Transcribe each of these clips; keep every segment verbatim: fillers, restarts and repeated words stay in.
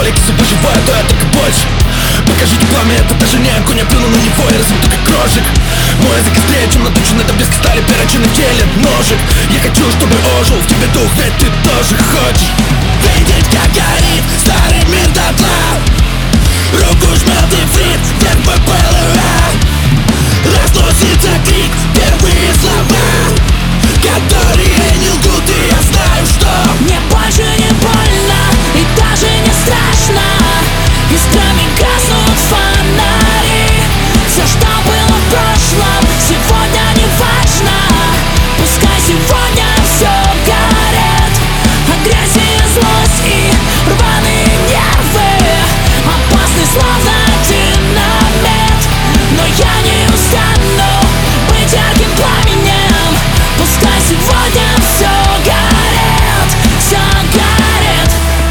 алкоголики выживают, а я только больше. Покажите пламя, это даже не огонь, я плюну на него и размуту как крошек. Мой язык острее, чем наточенный таблетки стали перочинный в теле ножик. Я хочу, чтобы ожил в тебе дух, ведь ты тоже хочешь видеть, как горит старый мир дотла. Руку жмет и фриц, вверх по ПЛР. Разносится крик, первые слова, которые не лгут, и я знаю, что мне больше не больно и даже не страшно. Искрами гаснут фонари. Все, что было в прошлом, сегодня не важно. Пускай сегодня все горит. Агрессия, злость и рваные нервы. Опасный словно динамит. Но я не устану быть ярким пламенем. Пускай сегодня все горит, все горит.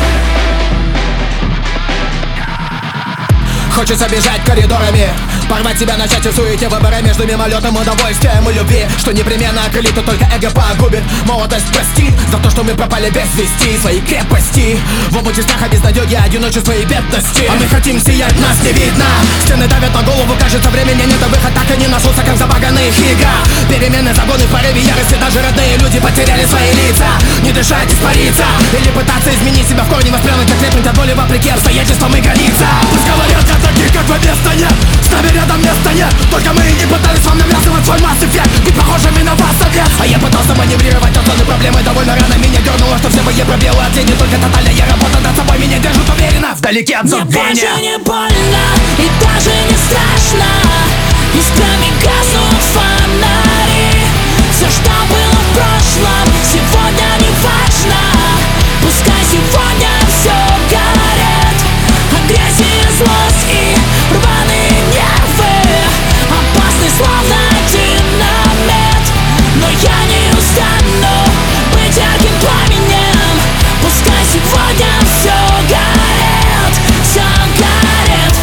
Хочется бежать коридорами, порвать себя на части в суете, выбора между мимолетным удовольствием и любви, что непременно окрылит, то только эго погубит. Молодость простит за то, что мы пропали без вести своей крепости. В омуте страха, безнадёги, одиночества и бедности. А мы хотим сиять, нас не видно. Стены давят на голову, кажется, времени нет, а выход так и не нашелся, как забаганный игра. Перемены, загоны, в порыве ярости, даже родные люди потеряли свои лица. Не дышать, испариться, или пытаться изменить себя в корне, воспрянуть, окрепнуть от боли вопреки обстоятельствам и границам. Пусть говорят, как таких, как вы, места нет. С нами рядом места нет. Только мы и не пытались вам навязывать свой масс-эффект, ведь похожими на вас совет. А я пытался маневрировать от зоны проблемы. Довольно рано меня дернуло, что все мои пробелы от лени. Только тотальная работа над собой меня держит уверенно, вдалеке от забвения. Мне больше не больно и даже не страшно. Искрами гаснут фонари. Все, что было в прошлом, сегодня не важно. Пускай сегодня все горит. Агрессия, злость и рваные нервы. Опасный словно динамит. Но я не устану быть ярким пламенем. Пускай сегодня все горит, все горит.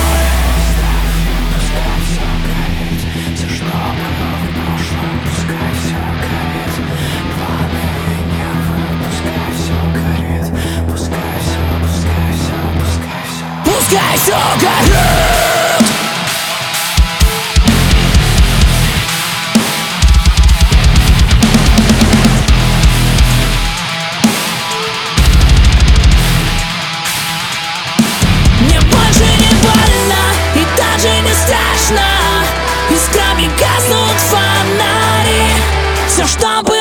Все, что было в прошлом, пускай все горит. Рваные нервы, пускай все горит. Пускай все, пускай все, пускай все. Пускай все горит. Мне больше не больно и даже не страшно. Искрами гаснут фонари. Все, что было